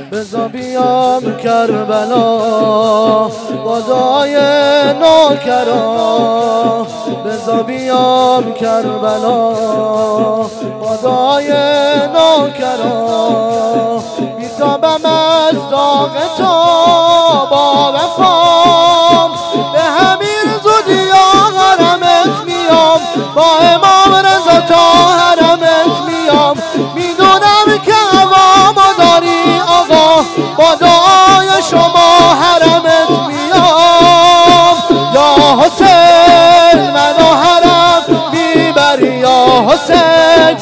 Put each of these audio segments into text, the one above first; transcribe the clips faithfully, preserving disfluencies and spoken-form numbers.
بزا بیام کربلا با دعای نوکرا، بزا بیام کربلا با دعای نوکرا، بیتابم از داغ تو با وفام، به همین زودی حرمت میام، با امام رضا تا حرمت میام، میدونم که هوامو داری آقا، با دعای شما حرمت میام. یا حسین منو حرم میبری، یا حسین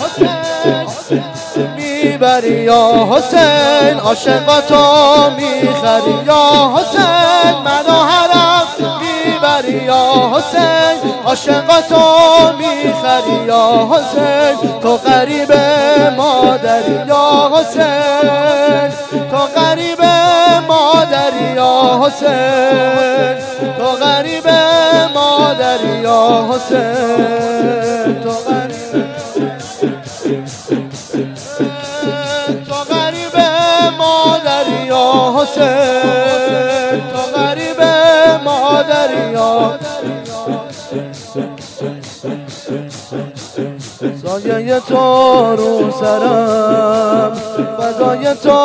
میبری، یا حسین عاشقاتو میخری، یا حسین منو حرم میبری، یا حسین عاشقاتو میخری، یا حسین تو غریب مادری، یا حسین تو غریب مادری، یا حسین تو غریب مادری، یا حسین تو غریب تو غریب مادری، یا حسین تو غریب مادری، یا سایه تو رو سرم، فدای تو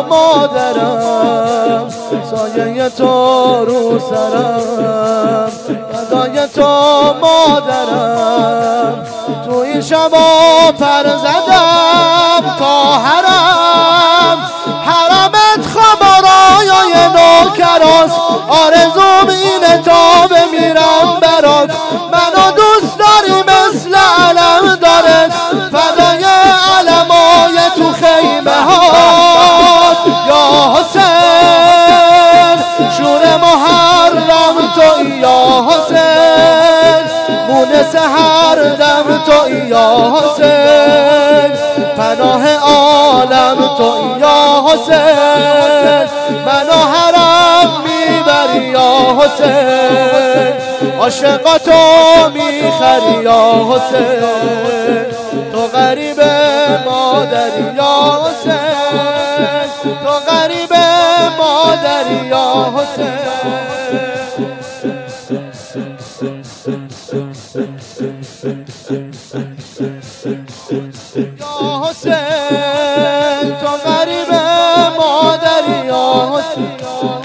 مادرم، سایه تو رو سرم، فدای تو مادرم، تو این شبا پر زدم تا حرم، حرمت خبرای نوکراست، آرزوم اینه تا بمیرم برات، منو دوست داری مثل علم دارت، فدای علمای تو خیمه هات، یا حسین شور محرم توی، یا حسین مونس هر دم توی، یا حسین پناه عالم توی، یا حسین منو حرم میبری، یا حسین عاشقاتو میخری، یا حسین تو غریب مادری، یا حسین تو غریب مادری، یا حسین یا حسین تو غریب مادری، یا حسین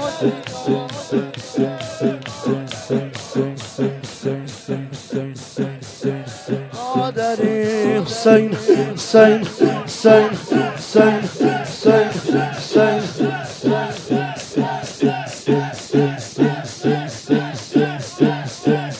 مادری، حسین حسین حسین حسین حسین حسین